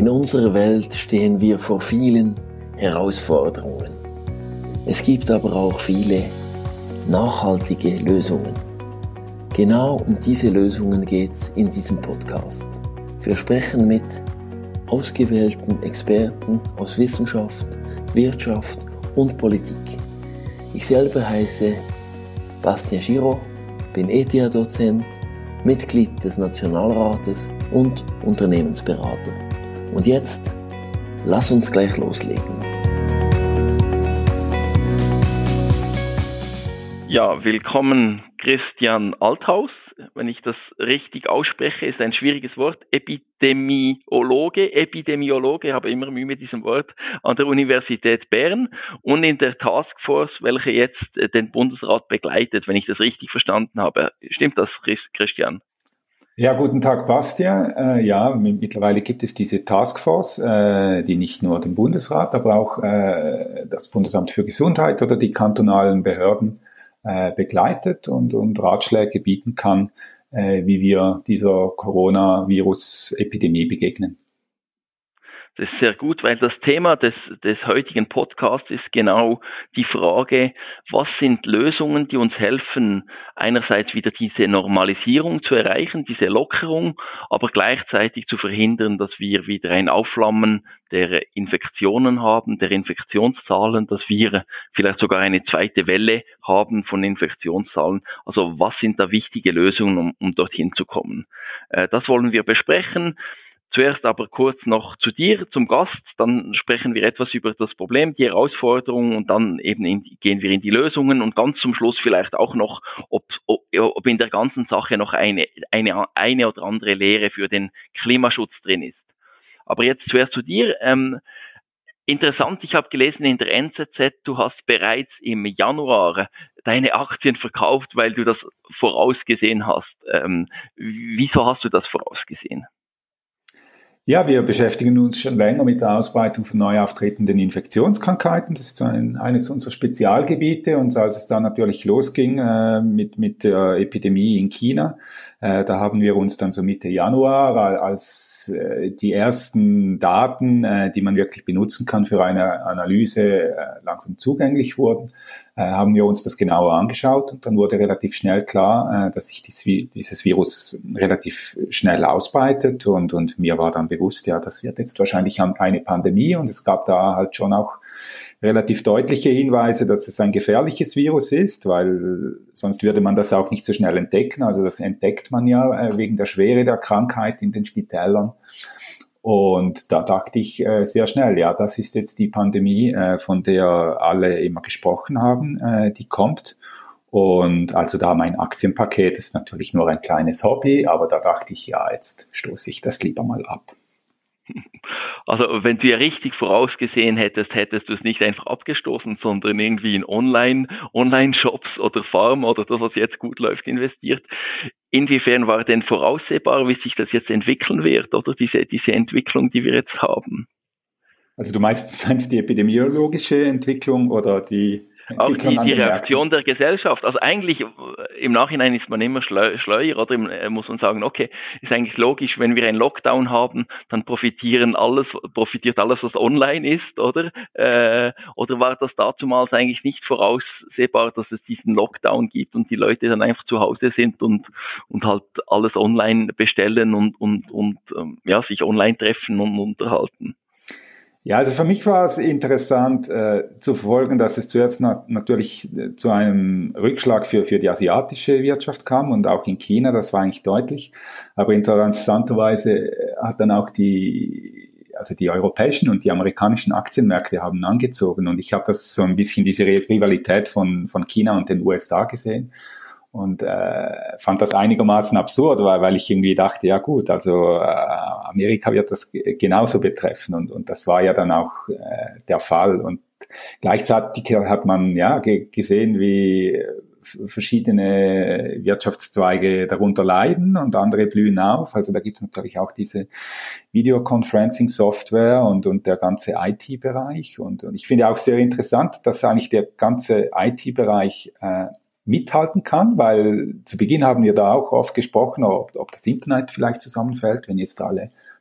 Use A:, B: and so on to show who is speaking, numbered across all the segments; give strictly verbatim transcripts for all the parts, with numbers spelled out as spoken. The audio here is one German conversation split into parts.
A: In unserer Welt stehen wir vor vielen Herausforderungen. Es gibt aber auch viele nachhaltige Lösungen. Genau um diese Lösungen geht es in diesem Podcast. Wir sprechen mit ausgewählten Experten aus Wissenschaft, Wirtschaft und Politik. Ich selber heiße Bastien Giraud, bin E T H-Dozent, Mitglied des Nationalrates und Unternehmensberater. Und jetzt, lass uns gleich loslegen.
B: Ja, willkommen Christian Althaus. Wenn ich das richtig ausspreche, ist ein schwieriges Wort. Epidemiologe, Epidemiologe, habe immer Mühe mit diesem Wort, an der Universität Bern und in der Taskforce, welche jetzt den Bundesrat begleitet, wenn ich das richtig verstanden habe. Stimmt das, Christian?
C: Ja, guten Tag, Bastien. Äh, ja, mittlerweile gibt es diese Taskforce, äh, die nicht nur den Bundesrat, aber auch äh, das Bundesamt für Gesundheit oder die kantonalen Behörden äh, begleitet und, und Ratschläge bieten kann, äh, wie wir dieser Coronavirus-Epidemie begegnen.
B: Das ist sehr gut, weil das Thema des, des heutigen Podcasts ist genau die Frage, was sind Lösungen, die uns helfen, einerseits wieder diese Normalisierung zu erreichen, diese Lockerung, aber gleichzeitig zu verhindern, dass wir wieder ein Aufflammen der Infektionen haben, der Infektionszahlen, dass wir vielleicht sogar eine zweite Welle haben von Infektionszahlen. Also was sind da wichtige Lösungen, um, um dorthin zu kommen? Äh, das wollen wir besprechen. Zuerst aber kurz noch zu dir, zum Gast, dann sprechen wir etwas über das Problem, die Herausforderungen und dann eben in, gehen wir in die Lösungen und ganz zum Schluss vielleicht auch noch, ob, ob, ob in der ganzen Sache noch eine, eine, eine oder andere Lehre für den Klimaschutz drin ist. Aber jetzt zuerst zu dir. Ähm, interessant, ich habe gelesen in der N Z Z, du hast bereits im Januar deine Aktien verkauft, weil du das vorausgesehen hast. Ähm, wieso hast du das vorausgesehen?
C: Ja, wir beschäftigen uns schon länger mit der Ausbreitung von neu auftretenden Infektionskrankheiten. Das ist ein, eines unserer Spezialgebiete. Und als es dann natürlich losging äh, mit, mit der Epidemie in China, äh, da haben wir uns dann so Mitte Januar, als äh, die ersten Daten, äh, die man wirklich benutzen kann für eine Analyse, äh, langsam zugänglich wurden, äh, haben wir uns das genauer angeschaut. Und dann wurde relativ schnell klar, äh, dass sich dies, dieses Virus relativ schnell ausbreitet. Und, und mir war dann bewusst, ja, das wird jetzt wahrscheinlich eine Pandemie, und es gab da halt schon auch relativ deutliche Hinweise, dass es ein gefährliches Virus ist, weil sonst würde man das auch nicht so schnell entdecken. Also das entdeckt man ja äh, wegen der Schwere der Krankheit in den Spitälern. Und da dachte ich äh, sehr schnell, ja, das ist jetzt die Pandemie, äh, von der alle immer gesprochen haben, äh, die kommt. Und also da mein Aktienpaket ist natürlich nur ein kleines Hobby, aber da dachte ich, ja, jetzt stoße ich das lieber mal ab.
B: Also wenn du ja richtig vorausgesehen hättest, hättest du es nicht einfach abgestoßen, sondern irgendwie in Online, Online-Shops oder Farm oder das, was jetzt gut läuft, investiert. Inwiefern war denn voraussehbar, wie sich das jetzt entwickeln wird, oder diese, diese Entwicklung, die wir jetzt haben?
C: Also du meinst, meinst die epidemiologische Entwicklung oder die
B: Auch die, die Reaktion der Gesellschaft. Also eigentlich im Nachhinein ist man immer schleu, schleuer, oder muss man sagen, okay, ist eigentlich logisch, wenn wir einen Lockdown haben, dann profitieren alles, profitiert alles, was online ist, oder? Äh, oder war das dazumals eigentlich nicht voraussehbar, dass es diesen Lockdown gibt und die Leute dann einfach zu Hause sind und und halt alles online bestellen und und und ähm, ja, sich online treffen und unterhalten?
C: Ja, also für mich war es interessant äh, zu verfolgen, dass es zuerst na- natürlich äh, zu einem Rückschlag für, für die asiatische Wirtschaft kam und auch in China, das war eigentlich deutlich. Aber interessanterweise hat dann auch die, also die europäischen und die amerikanischen Aktienmärkte haben angezogen, und ich habe das so ein bisschen diese Rivalität von, von China und den U S A gesehen. Und äh, fand das einigermaßen absurd, weil, weil ich irgendwie dachte, ja gut, also äh, Amerika wird das g- genauso betreffen, und, und das war ja dann auch äh, der Fall. Und gleichzeitig hat man ja g- gesehen, wie f- verschiedene Wirtschaftszweige darunter leiden und andere blühen auf. Also da gibt es natürlich auch diese Videoconferencing-Software und, und der ganze I T-Bereich. Und, und ich finde auch sehr interessant, dass eigentlich der ganze I T-Bereich äh, mithalten kann, weil zu Beginn haben wir da auch oft gesprochen, ob, ob das Internet vielleicht zusammenfällt, wenn jetzt alle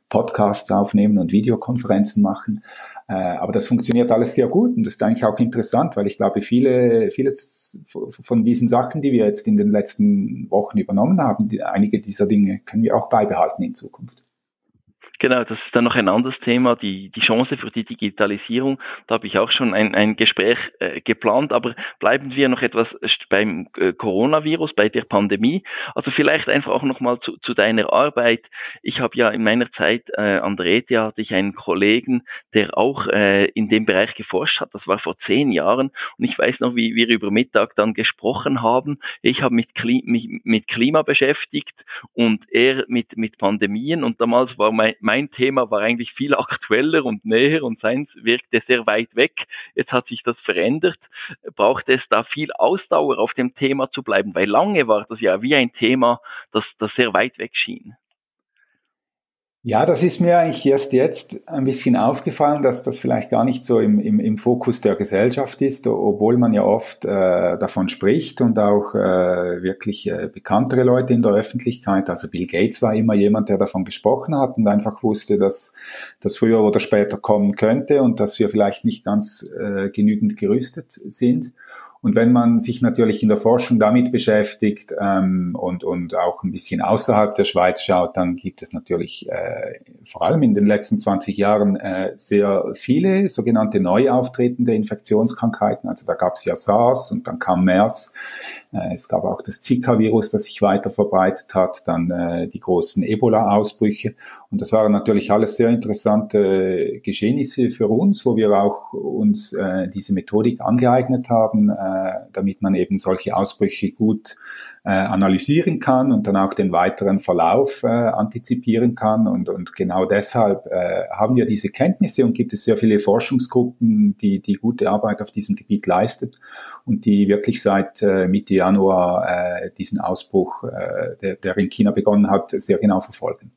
C: Podcasts aufnehmen und Videokonferenzen machen. Äh, aber das funktioniert alles sehr gut und das ist eigentlich auch interessant, weil ich glaube, viele, vieles von diesen Sachen, die wir jetzt in den letzten Wochen übernommen haben, die, einige dieser Dinge können wir auch beibehalten in Zukunft.
B: Genau, das ist dann noch ein anderes Thema, die, die Chance für die Digitalisierung. Da habe ich auch schon ein, ein Gespräch äh, geplant, aber bleiben wir noch etwas beim äh, Coronavirus, bei der Pandemie. Also vielleicht einfach auch nochmal zu, zu deiner Arbeit. Ich habe ja in meiner Zeit äh, an der E T H hatte ich einen Kollegen, der auch äh, in dem Bereich geforscht hat. Das war vor zehn Jahren und ich weiß noch, wie wir über Mittag dann gesprochen haben. Ich habe mit, Kli- mich mit Klima beschäftigt und er mit, mit Pandemien und damals war mein Mein Thema war eigentlich viel aktueller und näher und seins wirkte sehr weit weg. Jetzt hat sich das verändert. Braucht es da viel Ausdauer auf dem Thema zu bleiben? Weil lange war das ja wie ein Thema, das, das sehr weit weg schien.
C: Ja, das ist mir eigentlich erst jetzt ein bisschen aufgefallen, dass das vielleicht gar nicht so im, im, im Fokus der Gesellschaft ist, obwohl man ja oft äh, davon spricht und auch äh, wirklich äh, bekanntere Leute in der Öffentlichkeit. Also Bill Gates war immer jemand, der davon gesprochen hat und einfach wusste, dass das früher oder später kommen könnte und dass wir vielleicht nicht ganz äh, genügend gerüstet sind. Und wenn man sich natürlich in der Forschung damit beschäftigt ähm, und, und auch ein bisschen außerhalb der Schweiz schaut, dann gibt es natürlich äh, vor allem in den letzten zwanzig Jahren äh, sehr viele sogenannte neu auftretende Infektionskrankheiten. Also da gab es ja SARS und dann kam MERS. Äh, es gab auch das Zika-Virus, das sich weiter verbreitet hat, dann äh, die großen Ebola-Ausbrüche. Und das waren natürlich alles sehr interessante Geschehnisse für uns, wo wir auch uns äh, diese Methodik angeeignet haben, äh, damit man eben solche Ausbrüche gut äh, analysieren kann und dann auch den weiteren Verlauf äh, antizipieren kann. Und, und genau deshalb äh, haben wir diese Kenntnisse und gibt es sehr viele Forschungsgruppen, die, die gute Arbeit auf diesem Gebiet leistet und die wirklich seit äh, Mitte Januar äh, diesen Ausbruch, äh, der, der in China begonnen hat, sehr genau verfolgen.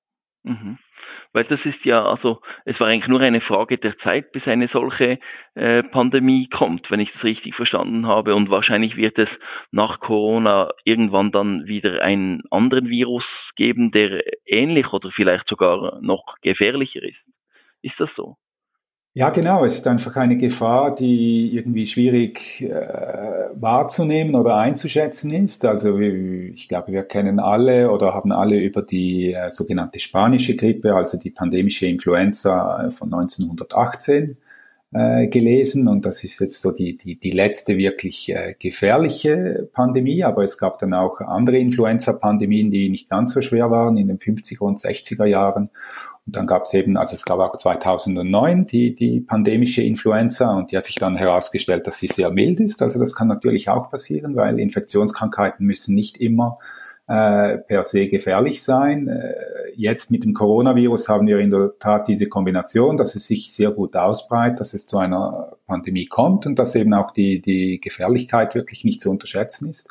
B: Mhm. Weil das ist ja, also es war eigentlich nur eine Frage der Zeit, bis eine solche äh, Pandemie kommt, wenn ich das richtig verstanden habe. Und wahrscheinlich wird es nach Corona irgendwann dann wieder einen anderen Virus geben, der ähnlich oder vielleicht sogar noch gefährlicher ist. Ist das so?
C: Ja, genau. Es ist einfach eine Gefahr, die irgendwie schwierig äh, wahrzunehmen oder einzuschätzen ist. Also ich glaube, wir kennen alle oder haben alle über die äh, sogenannte spanische Grippe, also die pandemische Influenza von neunzehnhundertachtzehn äh, gelesen. Und das ist jetzt so die, die, die letzte wirklich äh, gefährliche Pandemie. Aber es gab dann auch andere Influenza-Pandemien, die nicht ganz so schwer waren in den fünfziger und sechziger Jahren. Und dann gab es eben, also es gab auch zweitausendneun die, die pandemische Influenza und die hat sich dann herausgestellt, dass sie sehr mild ist. Also das kann natürlich auch passieren, weil Infektionskrankheiten müssen nicht immer äh, per se gefährlich sein. Äh, jetzt mit dem Coronavirus haben wir in der Tat diese Kombination, dass es sich sehr gut ausbreitet, dass es zu einer Pandemie kommt und dass eben auch die, die Gefährlichkeit wirklich nicht zu unterschätzen ist.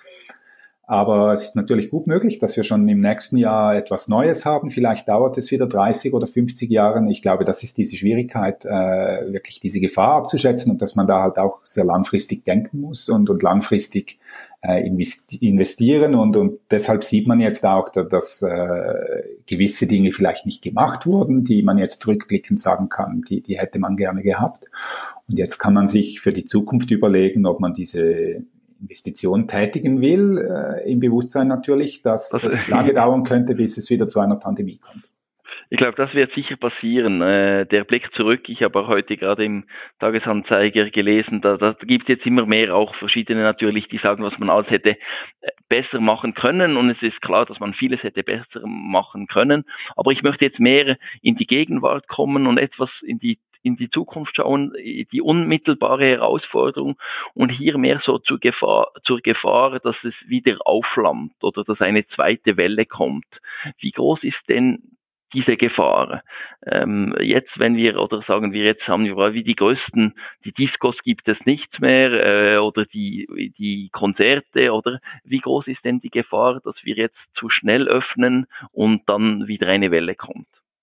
C: Aber es ist natürlich gut möglich, dass wir schon im nächsten Jahr etwas Neues haben. Vielleicht dauert es wieder dreißig oder fünfzig Jahre. Ich glaube, das ist diese Schwierigkeit, äh, wirklich diese Gefahr abzuschätzen und dass man da halt auch sehr langfristig denken muss und, und langfristig äh, investieren. Und, und deshalb sieht man jetzt auch, dass äh, gewisse Dinge vielleicht nicht gemacht wurden, die man jetzt rückblickend sagen kann, die, die hätte man gerne gehabt. Und jetzt kann man sich für die Zukunft überlegen, ob man diese Investition tätigen will, äh, im Bewusstsein natürlich, dass das, es lange dauern könnte, bis es wieder zu einer Pandemie kommt.
B: Ich glaube, das wird sicher passieren. Äh, der Blick zurück, ich habe auch heute gerade im Tagesanzeiger gelesen, da, da gibt es jetzt immer mehr auch verschiedene natürlich, die sagen, was man alles hätte besser machen können und es ist klar, dass man vieles hätte besser machen können. Aber ich möchte jetzt mehr in die Gegenwart kommen und etwas in die in die Zukunft schauen, die unmittelbare Herausforderung und hier mehr so zur Gefahr, zur Gefahr, dass es wieder aufflammt oder dass eine zweite Welle kommt. Wie groß ist denn diese Gefahr? Ähm, jetzt, wenn wir, oder sagen wir, jetzt haben wir wie die größten, die Discos gibt es nichts mehr, äh, oder die, die Konzerte, oder wie groß ist denn die Gefahr, dass wir jetzt zu schnell öffnen und dann wieder eine Welle kommt?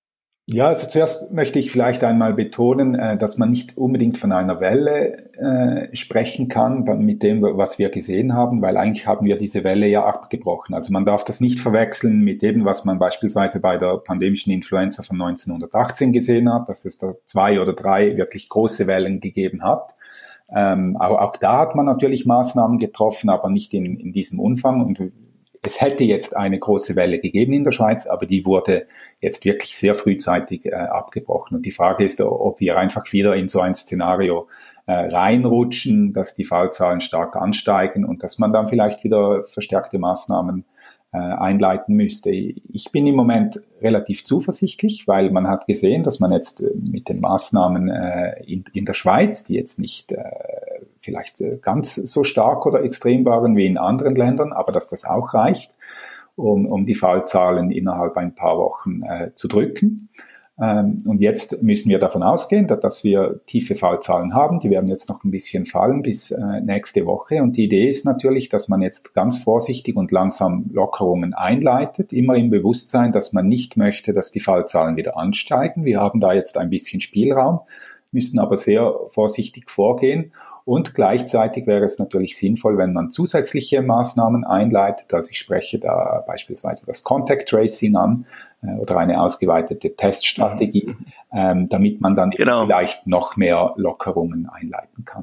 C: Ja, also zuerst möchte ich vielleicht einmal betonen, dass man nicht unbedingt von einer Welle äh, sprechen kann mit dem, was wir gesehen haben, weil eigentlich haben wir diese Welle ja abgebrochen. Also man darf das nicht verwechseln mit dem, was man beispielsweise bei der pandemischen Influenza von neunzehnhundertachtzehn gesehen hat, dass es da zwei oder drei wirklich große Wellen gegeben hat. Ähm, auch, auch da hat man natürlich Maßnahmen getroffen, aber nicht in, in diesem Umfang. Und es hätte jetzt eine große Welle gegeben in der Schweiz, aber die wurde jetzt wirklich sehr frühzeitig äh, abgebrochen. Und die Frage ist, ob wir einfach wieder in so ein Szenario äh, reinrutschen, dass die Fallzahlen stark ansteigen und dass man dann vielleicht wieder verstärkte Maßnahmen äh, einleiten müsste. Ich bin im Moment relativ zuversichtlich, weil man hat gesehen, dass man jetzt mit den Maßnahmen äh, in, in der Schweiz, die jetzt nicht äh, vielleicht ganz so stark oder extrem waren wie in anderen Ländern, aber dass das auch reicht, um, um die Fallzahlen innerhalb ein paar Wochen äh, zu drücken. Ähm, und jetzt müssen wir davon ausgehen, dass, dass wir tiefe Fallzahlen haben. Die werden jetzt noch ein bisschen fallen bis äh, nächste Woche. Und die Idee ist natürlich, dass man jetzt ganz vorsichtig und langsam Lockerungen einleitet, immer im Bewusstsein, dass man nicht möchte, dass die Fallzahlen wieder ansteigen. Wir haben da jetzt ein bisschen Spielraum, müssen aber sehr vorsichtig vorgehen. Und gleichzeitig wäre es natürlich sinnvoll, wenn man zusätzliche Maßnahmen einleitet. Also ich spreche da beispielsweise das Contact Tracing an äh, oder eine ausgeweitete Teststrategie, ähm, damit man dann genau. vielleicht noch mehr Lockerungen einleiten kann.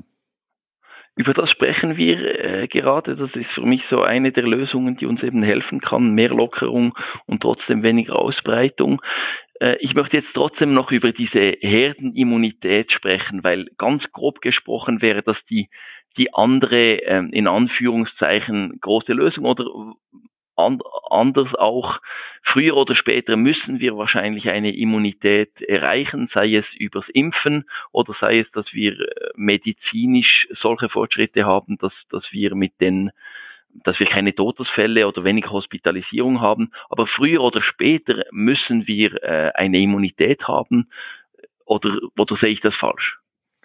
B: Über das sprechen wir äh, gerade. Das ist für mich so eine der Lösungen, die uns eben helfen kann. Mehr Lockerung und trotzdem weniger Ausbreitung. Äh, ich möchte jetzt trotzdem noch über diese Herdenimmunität sprechen, weil ganz grob gesprochen wäre das die, die andere, äh, in Anführungszeichen, große Lösung oder and, anders auch. Früher oder später müssen wir wahrscheinlich eine Immunität erreichen, sei es übers Impfen oder sei es, dass wir medizinisch solche Fortschritte haben, dass, dass wir mit den, dass wir keine Todesfälle oder weniger Hospitalisierung haben. Aber früher oder später müssen wir äh, eine Immunität haben. Oder, oder sehe ich das falsch?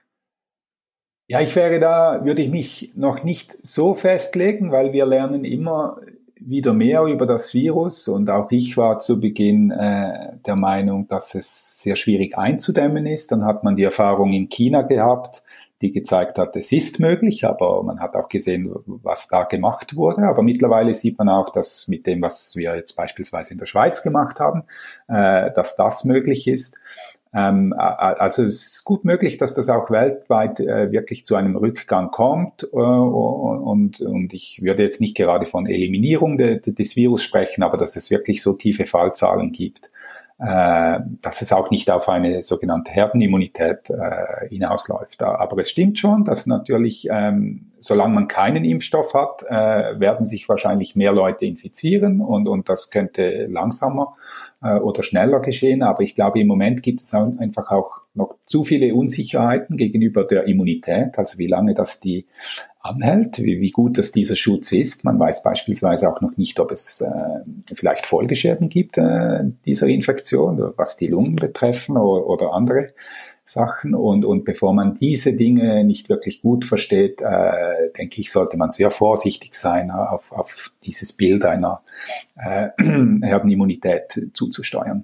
C: Ja, ich wäre da, würde ich mich noch nicht so festlegen, weil wir lernen immer wieder mehr über das Virus und auch ich war zu Beginn äh, der Meinung, dass es sehr schwierig einzudämmen ist. Dann hat man die Erfahrung in China gehabt, die gezeigt hat, es ist möglich, aber man hat auch gesehen, was da gemacht wurde. Aber mittlerweile sieht man auch, dass mit dem, was wir jetzt beispielsweise in der Schweiz gemacht haben, äh, dass das möglich ist. Ähm, also es ist gut möglich, dass das auch weltweit äh, wirklich zu einem Rückgang kommt äh, und, und ich würde jetzt nicht gerade von Eliminierung de, de, des Virus sprechen, aber dass es wirklich so tiefe Fallzahlen gibt, äh, dass es auch nicht auf eine sogenannte Herdenimmunität äh, hinausläuft. Aber es stimmt schon, dass natürlich, ähm, solange man keinen Impfstoff hat, äh, werden sich wahrscheinlich mehr Leute infizieren und, und das könnte langsamer oder schneller geschehen, aber ich glaube, im Moment gibt es auch einfach auch noch zu viele Unsicherheiten gegenüber der Immunität, also wie lange das die anhält, wie, wie gut das dieser Schutz ist. Man weiß beispielsweise auch noch nicht, ob es äh, vielleicht Folgeschäden gibt äh, dieser Infektion, was die Lungen betreffen oder, oder andere Sachen. Und, und bevor man diese Dinge nicht wirklich gut versteht, äh, denke ich, sollte man sehr vorsichtig sein, auf, auf dieses Bild einer äh, Herdenimmunität zuzusteuern.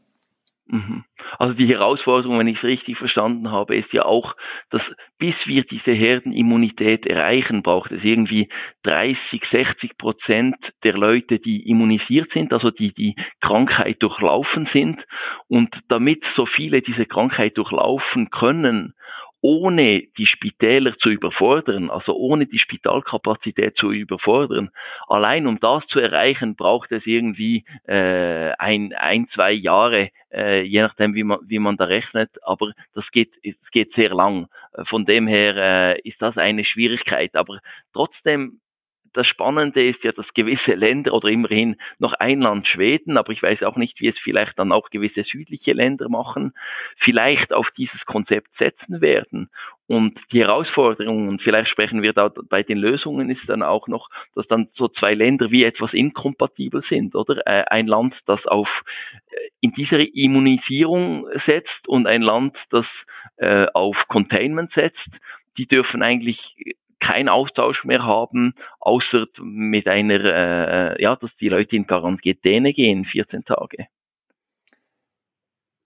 B: Also die Herausforderung, wenn ich es richtig verstanden habe, ist ja auch, dass bis wir diese Herdenimmunität erreichen, braucht es irgendwie dreißig, sechzig Prozent der Leute, die immunisiert sind, also die die Krankheit durchlaufen sind. Und damit so viele diese Krankheit durchlaufen können, ohne die Spitäler zu überfordern, also ohne die Spitalkapazität zu überfordern, allein um das zu erreichen, braucht es irgendwie äh, ein, ein, zwei Jahre, äh, je nachdem, wie man, wie man da rechnet, aber das geht, es geht sehr lang. Von dem her äh, ist das eine Schwierigkeit, aber trotzdem, das Spannende ist ja, dass gewisse Länder oder immerhin noch ein Land Schweden, aber ich weiß auch nicht, wie es vielleicht dann auch gewisse südliche Länder machen, vielleicht auf dieses Konzept setzen werden. Und die Herausforderung, und vielleicht sprechen wir da bei den Lösungen, ist dann auch noch, dass dann so zwei Länder wie etwas inkompatibel sind, oder? Ein Land, das auf in dieser Immunisierung setzt und ein Land, das äh, auf Containment setzt, die dürfen eigentlich keinen Austausch mehr haben, außer mit einer, äh, ja, dass die Leute in Quarantäne gehen, vierzehn Tage.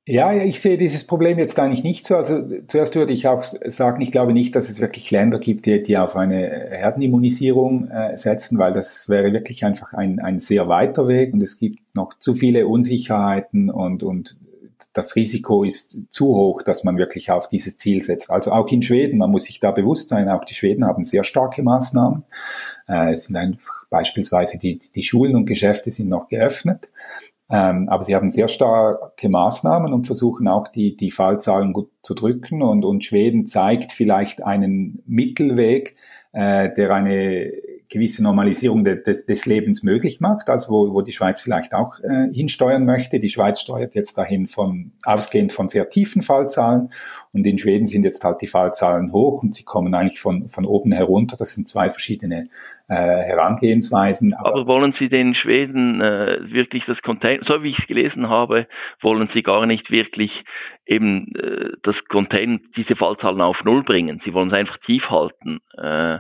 C: Ja, ich sehe dieses Problem jetzt eigentlich nicht so. Also zuerst würde ich auch sagen, ich glaube nicht, dass es wirklich Länder gibt, die, die auf eine Herdenimmunisierung äh, setzen, weil das wäre wirklich einfach ein, ein sehr weiter Weg und es gibt noch zu viele Unsicherheiten und, und das Risiko ist zu hoch, dass man wirklich auf dieses Ziel setzt. Also auch in Schweden, man muss sich da bewusst sein, auch die Schweden haben sehr starke Maßnahmen. Äh, es sind einfach beispielsweise die, die Schulen und Geschäfte sind noch geöffnet. Ähm, aber sie haben sehr starke Maßnahmen und versuchen auch die, die Fallzahlen gut zu drücken. Und, und Schweden zeigt vielleicht einen Mittelweg, äh, der eine gewisse Normalisierung de, des, des Lebens möglich macht, also wo, wo die Schweiz vielleicht auch äh, hinsteuern möchte. Die Schweiz steuert jetzt dahin von, ausgehend von sehr tiefen Fallzahlen. Und in Schweden sind jetzt halt die Fallzahlen hoch und sie kommen eigentlich von, von oben herunter. Das sind zwei verschiedene äh, Herangehensweisen.
B: Aber, Aber wollen Sie den Schweden äh, wirklich das Container, so wie ich es gelesen habe, wollen Sie gar nicht wirklich eben äh, das Container, diese Fallzahlen auf Null bringen. Sie wollen es einfach tief halten. Äh,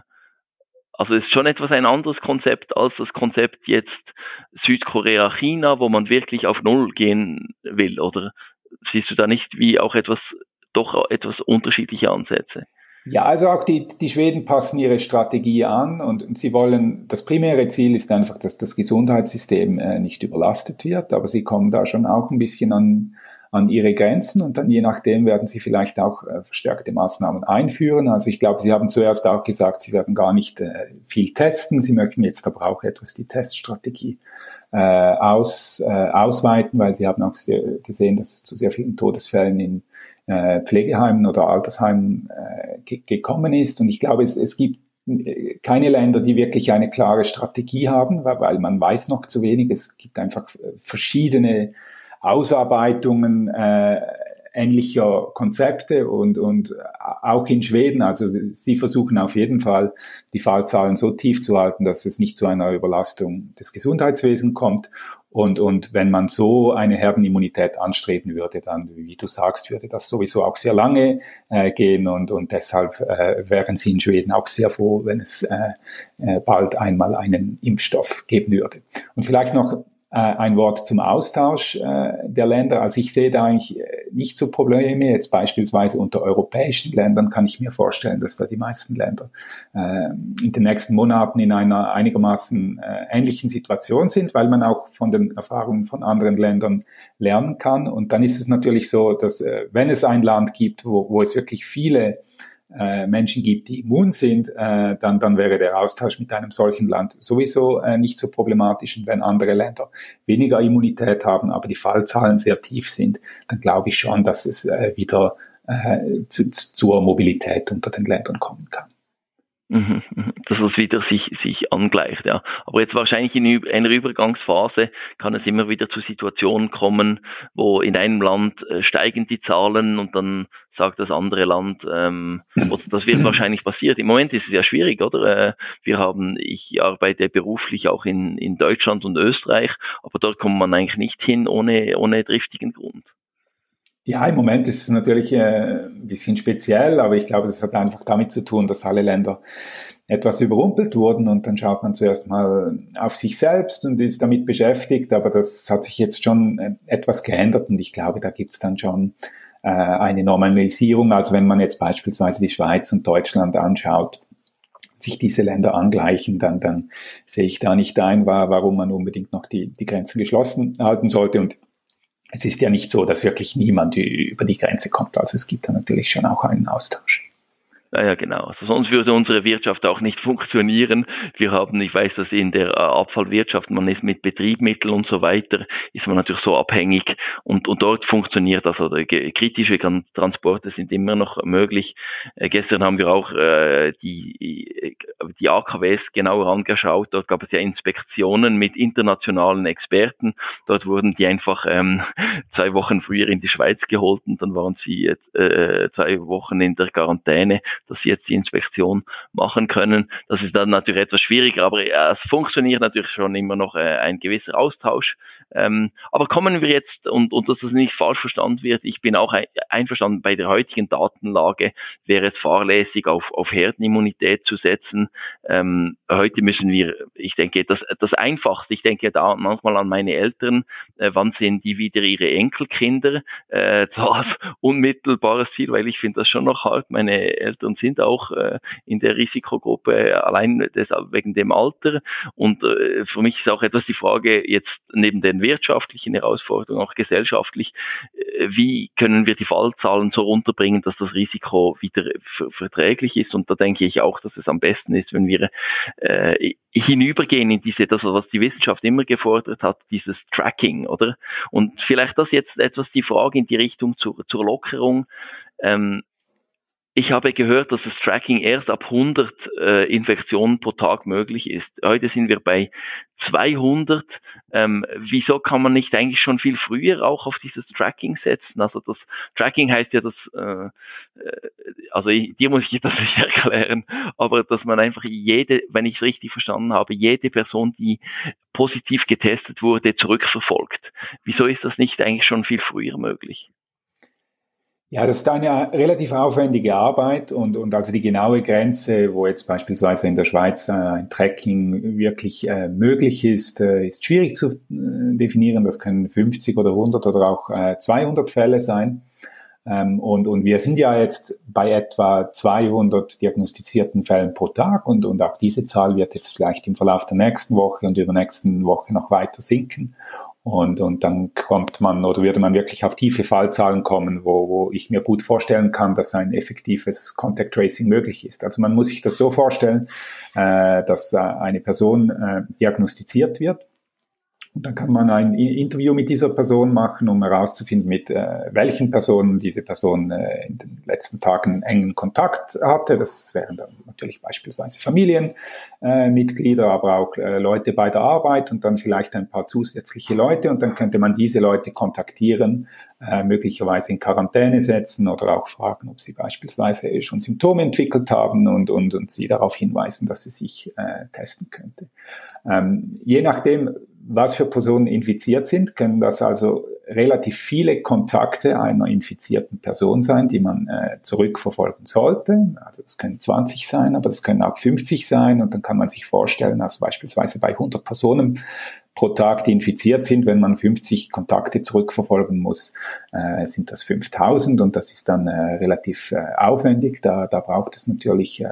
B: Also es ist schon etwas ein anderes Konzept als das Konzept jetzt Südkorea, China, wo man wirklich auf Null gehen will. Oder siehst du da nicht wie auch etwas, doch etwas unterschiedliche Ansätze?
C: Ja, also auch die, die Schweden passen ihre Strategie an und, und sie wollen, das primäre Ziel ist einfach, dass das Gesundheitssystem äh, nicht überlastet wird, aber sie kommen da schon auch ein bisschen an, an ihre Grenzen und dann je nachdem werden sie vielleicht auch äh, verstärkte Maßnahmen einführen. Also ich glaube, sie haben zuerst auch gesagt, sie werden gar nicht äh, viel testen, sie möchten jetzt aber auch etwas die Teststrategie äh, aus, äh, ausweiten, weil sie haben auch sehr, gesehen, dass es zu sehr vielen Todesfällen in äh, Pflegeheimen oder Altersheimen äh, ge- gekommen ist und ich glaube, es, es gibt keine Länder, die wirklich eine klare Strategie haben, weil, weil man weiß noch zu wenig. Es gibt einfach verschiedene Ausarbeitungen äh, ähnlicher Konzepte und, und auch in Schweden, also sie versuchen auf jeden Fall, die Fallzahlen so tief zu halten, dass es nicht zu einer Überlastung des Gesundheitswesens kommt. Und, und wenn man so eine Herdenimmunität anstreben würde, dann, wie du sagst, würde das sowieso auch sehr lange äh, gehen und, und deshalb äh, wären sie in Schweden auch sehr froh, wenn es äh, äh, bald einmal einen Impfstoff geben würde. Und vielleicht noch ein Wort zum Austausch äh, der Länder. Also ich sehe da eigentlich nicht so Probleme. Jetzt beispielsweise unter europäischen Ländern kann ich mir vorstellen, dass da die meisten Länder äh, in den nächsten Monaten in einer einigermaßen äh, ähnlichen Situation sind, weil man auch von den Erfahrungen von anderen Ländern lernen kann. Und dann ist es natürlich so, dass äh, wenn es ein Land gibt, wo, wo es wirklich viele Äh, Menschen gibt, die immun sind, äh, dann, dann wäre der Austausch mit einem solchen Land sowieso äh, nicht so problematisch. Und wenn andere Länder weniger Immunität haben, aber die Fallzahlen sehr tief sind, dann glaube ich schon, dass es äh, wieder äh, zu, zu, zur Mobilität unter den Ländern kommen kann.
B: Dass es wieder sich, sich angleicht, ja. Aber jetzt wahrscheinlich in einer Übergangsphase kann es immer wieder zu Situationen kommen, wo in einem Land äh, steigen die Zahlen und dann sagt das andere Land, ähm, das wird wahrscheinlich passiert. Im Moment ist es ja schwierig, oder? Wir haben, ich arbeite beruflich auch in, in Deutschland und Österreich, aber dort kommt man eigentlich nicht hin ohne, ohne triftigen Grund.
C: Ja, im Moment ist es natürlich äh, ein bisschen speziell, aber ich glaube, das hat einfach damit zu tun, dass alle Länder etwas überrumpelt wurden und dann schaut man zuerst mal auf sich selbst und ist damit beschäftigt, aber das hat sich jetzt schon äh, etwas geändert und ich glaube, da gibt's dann schon äh, eine Normalisierung. Also wenn man jetzt beispielsweise die Schweiz und Deutschland anschaut, sich diese Länder angleichen, dann, dann sehe ich da nicht ein, warum man unbedingt noch die, die Grenzen geschlossen halten sollte und es ist ja nicht so, dass wirklich niemand über die Grenze kommt. Also es gibt da natürlich schon auch einen Austausch.
B: Ja, ja, genau. Also sonst würde unsere Wirtschaft auch nicht funktionieren. Wir haben, ich weiß, dass in der Abfallwirtschaft, man ist mit Betriebsmitteln und so weiter, ist man natürlich so abhängig und, und dort funktioniert das. Also kritische Transporte sind immer noch möglich. Äh, gestern haben wir auch äh, die, die A K Ws genauer angeschaut. Dort gab es ja Inspektionen mit internationalen Experten. Dort wurden die einfach ähm, zwei Wochen früher in die Schweiz geholt und dann waren sie äh, zwei Wochen in der Quarantäne. dass sie jetzt die Inspektion machen können. Das ist dann natürlich etwas schwieriger, aber äh, es funktioniert natürlich schon immer noch äh, ein gewisser Austausch. Ähm, aber kommen wir jetzt, und, und dass das nicht falsch verstanden wird, ich bin auch ein, einverstanden, bei der heutigen Datenlage wäre es fahrlässig, auf, auf Herdenimmunität zu setzen. Ähm, heute müssen wir, ich denke, das, das Einfachste, ich denke da manchmal an meine Eltern, äh, wann sehen die wieder ihre Enkelkinder, äh, zwar als unmittelbares Ziel, weil ich finde das schon noch hart, meine Eltern sind auch äh, in der Risikogruppe, allein deshalb wegen dem Alter, und äh, für mich ist auch etwas die Frage, jetzt neben den wirtschaftlichen Herausforderungen, auch gesellschaftlich, äh, wie können wir die Fallzahlen so runterbringen, dass das Risiko wieder ver- verträglich ist, und da denke ich auch, dass es am besten ist, wenn wir äh, hinübergehen in diese, das, was die Wissenschaft immer gefordert hat, dieses Tracking, oder? Und vielleicht das jetzt etwas die Frage in die Richtung zur, zur Lockerung. Ähm, ich habe gehört, dass das Tracking erst ab hundert äh, Infektionen pro Tag möglich ist. Heute sind wir bei zweihundert. Ähm, wieso kann man nicht eigentlich schon viel früher auch auf dieses Tracking setzen? Also das Tracking heißt ja, dass, äh, also ich, dir muss ich das nicht erklären, aber dass man einfach jede, wenn ich es richtig verstanden habe, jede Person, die positiv getestet wurde, zurückverfolgt. Wieso ist das nicht eigentlich schon viel früher möglich?
C: Ja, das ist eine relativ aufwendige Arbeit, und, und also die genaue Grenze, wo jetzt beispielsweise in der Schweiz äh, ein Tracking wirklich äh, möglich ist, äh, ist schwierig zu äh, definieren. Das können fünfzig oder hundert oder auch äh, zweihundert Fälle sein. Ähm, und, und wir sind ja jetzt bei etwa zweihundert diagnostizierten Fällen pro Tag, und, und auch diese Zahl wird jetzt vielleicht im Verlauf der nächsten Woche und übernächsten Woche noch weiter sinken. Und, und dann kommt man, oder würde man wirklich auf tiefe Fallzahlen kommen, wo, wo ich mir gut vorstellen kann, dass ein effektives Contact Tracing möglich ist. Also man muss sich das so vorstellen, äh, dass äh, eine Person äh, diagnostiziert wird. Und dann kann man ein Interview mit dieser Person machen, um herauszufinden, mit äh, welchen Personen diese Person äh, in den letzten Tagen engen Kontakt hatte. Das wären dann natürlich beispielsweise Familienmitglieder, äh, aber auch äh, Leute bei der Arbeit und dann vielleicht ein paar zusätzliche Leute. Und dann könnte man diese Leute kontaktieren, äh, möglicherweise in Quarantäne setzen oder auch fragen, ob sie beispielsweise schon Symptome entwickelt haben, und, und, und sie darauf hinweisen, dass sie sich äh, testen könnte. Ähm, je nachdem, was für Personen infiziert sind, können das also relativ viele Kontakte einer infizierten Person sein, die man äh, zurückverfolgen sollte. Also das können zwanzig sein, aber das können auch fünfzig sein, und dann kann man sich vorstellen, also beispielsweise bei hundert Personen pro Tag, die infiziert sind, wenn man fünfzig Kontakte zurückverfolgen muss, äh, sind das fünftausend, und das ist dann äh, relativ äh, aufwendig. Da, da braucht es natürlich äh,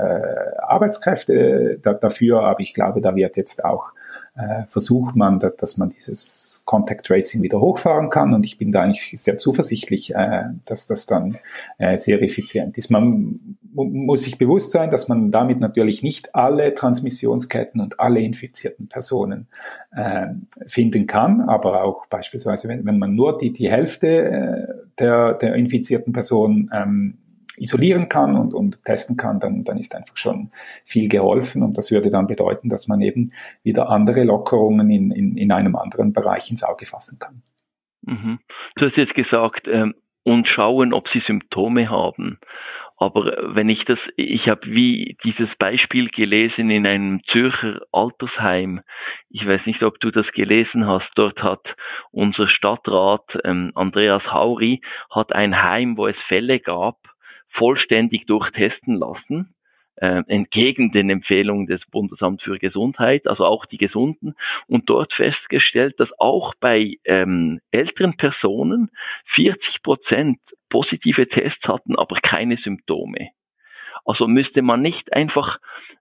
C: Arbeitskräfte da, dafür, aber ich glaube, da wird jetzt auch äh, versucht man, dass, dass man dieses Contact Tracing wieder hochfahren kann, und ich bin da eigentlich sehr zuversichtlich, äh, dass das dann äh, sehr effizient ist. Man muss sich bewusst sein, dass man damit natürlich nicht alle Transmissionsketten und alle infizierten Personen äh, finden kann, aber auch beispielsweise, wenn, wenn man nur die, die Hälfte äh, der, der infizierten Personen ähm, isolieren kann und, und testen kann, dann, dann ist einfach schon viel geholfen, und das würde dann bedeuten, dass man eben wieder andere Lockerungen in, in, in einem anderen Bereich ins Auge fassen kann.
B: Mhm. Du hast jetzt gesagt, ähm, und schauen, ob sie Symptome haben. Aber wenn ich das, ich habe wie dieses Beispiel gelesen in einem Zürcher Altersheim. Ich weiß nicht, ob du das gelesen hast. Dort hat unser Stadtrat ähm, Andreas Hauri hat ein Heim, wo es Fälle gab, vollständig durchtesten lassen, äh, entgegen den Empfehlungen des Bundesamts für Gesundheit, also auch die Gesunden, und dort festgestellt, dass auch bei ähm, älteren Personen vierzig Prozent positive Tests hatten, aber keine Symptome. Also müsste man nicht einfach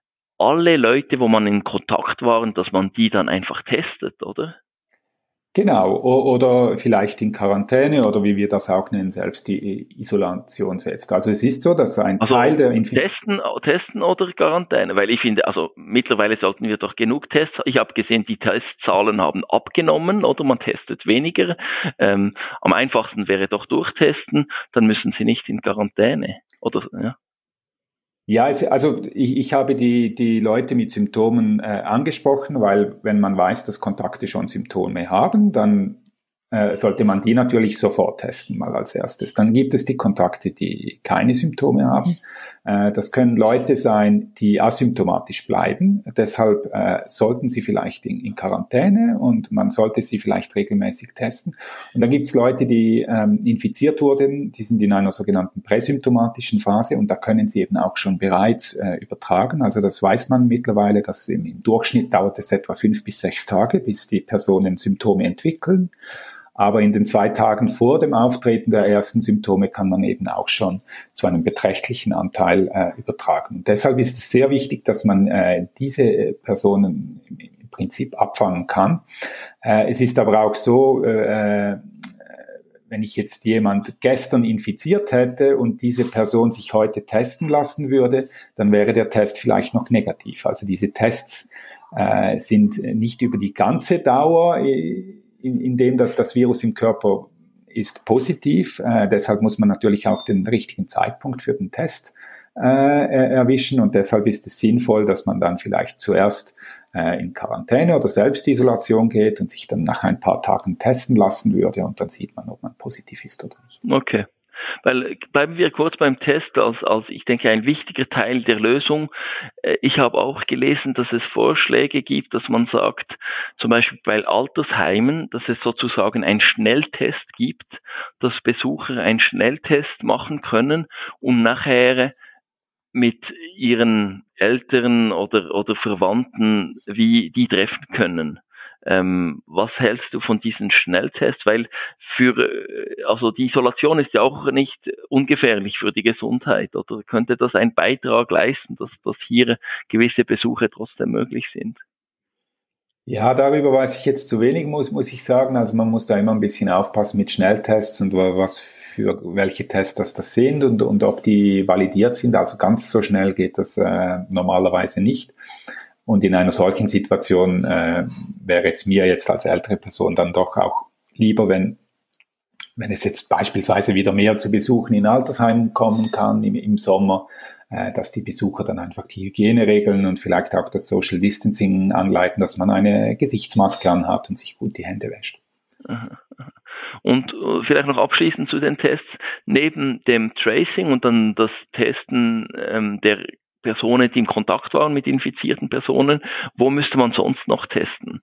B: alle Leute, wo man in Kontakt waren, dass man die dann einfach testet, oder?
C: Genau, o- oder vielleicht in Quarantäne, oder wie wir das auch nennen, selbst die Isolation setzt. Also es ist so, dass ein
B: also
C: Teil der Infektion...
B: Testen, testen oder Quarantäne? Weil ich finde, also mittlerweile sollten wir doch genug Tests. Ich habe gesehen, die Testzahlen haben abgenommen, oder man testet weniger. Ähm, am einfachsten wäre doch durchtesten, dann müssen sie nicht in Quarantäne, oder? Ja.
C: Ja, es, also ich, ich habe die, die Leute mit Symptomen äh, angesprochen, weil wenn man weiß, dass Kontakte schon Symptome haben, dann äh, sollte man die natürlich sofort testen, mal als erstes. Dann gibt es die Kontakte, die keine Symptome haben. Äh, das können Leute sein, die asymptomatisch bleiben. Deshalb äh, sollten sie vielleicht in, in Quarantäne und man sollte sie vielleicht regelmäßig testen. Und dann gibt es Leute, die ähm, infiziert wurden, die sind in einer sogenannten präsymptomatischen Phase und da können sie eben auch schon bereits äh, übertragen. Also das weiß man mittlerweile, dass im, im Durchschnitt dauert es etwa fünf bis sechs Tage, bis die Personen Symptome entwickeln. Aber in den zwei Tagen vor dem Auftreten der ersten Symptome kann man eben auch schon zu einem beträchtlichen Anteil äh, übertragen. Und deshalb ist es sehr wichtig, dass man äh, diese Personen im, im Prinzip abfangen kann. Äh, es ist aber auch so, äh, wenn ich jetzt jemand gestern infiziert hätte und diese Person sich heute testen lassen würde, dann wäre der Test vielleicht noch negativ. Also diese Tests äh, sind nicht über die ganze Dauer äh, In, in dem das, das Virus im Körper ist positiv. Äh, deshalb muss man natürlich auch den richtigen Zeitpunkt für den Test äh, erwischen und deshalb ist es sinnvoll, dass man dann vielleicht zuerst äh, in Quarantäne oder Selbstisolation geht und sich dann nach ein paar Tagen testen lassen würde und dann sieht man, ob man positiv ist oder nicht.
B: Okay. Weil bleiben wir kurz beim Test als, als ich denke, ein wichtiger Teil der Lösung. Ich habe auch gelesen, dass es Vorschläge gibt, dass man sagt, zum Beispiel bei Altersheimen, dass es sozusagen einen Schnelltest gibt, dass Besucher einen Schnelltest machen können, um nachher mit ihren Eltern oder, oder Verwandten wie die treffen können. Ähm, was hältst du von diesen Schnelltests? Weil für, also die Isolation ist ja auch nicht ungefährlich für die Gesundheit, oder könnte das einen Beitrag leisten, dass, dass hier gewisse Besuche trotzdem möglich sind?
C: Ja, darüber weiß ich jetzt zu wenig, muss, muss ich sagen. Also man muss da immer ein bisschen aufpassen mit Schnelltests und was für welche Tests das, das sind und, und ob die validiert sind. Also ganz so schnell geht das äh, normalerweise nicht. Und in einer solchen Situation äh, wäre es mir jetzt als ältere Person dann doch auch lieber, wenn, wenn es jetzt beispielsweise wieder mehr zu Besuchen in Altersheimen kommen kann im, im Sommer, äh, dass die Besucher dann einfach die Hygieneregeln und vielleicht auch das Social Distancing anleiten, dass man eine Gesichtsmaske anhat und sich gut die Hände wäscht.
B: Aha. Und vielleicht noch abschließend zu den Tests, neben dem Tracing und dann das Testen ähm, der Personen, die in Kontakt waren mit infizierten Personen, wo müsste man sonst noch testen?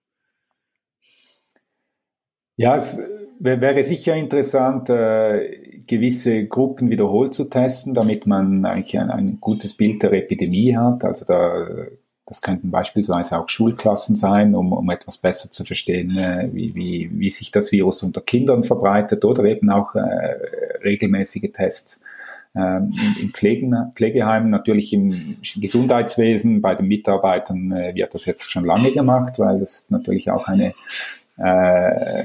C: Ja, es wäre sicher interessant, äh, gewisse Gruppen wiederholt zu testen, damit man eigentlich ein, ein gutes Bild der Epidemie hat. Also da, das könnten beispielsweise auch Schulklassen sein, um, um etwas besser zu verstehen, äh, wie, wie, wie sich das Virus unter Kindern verbreitet oder eben auch äh, regelmäßige Tests. Ähm, in Pflegen, Pflegeheimen, natürlich im Gesundheitswesen, bei den Mitarbeitern äh, wird das jetzt schon lange gemacht, weil das natürlich auch eine äh,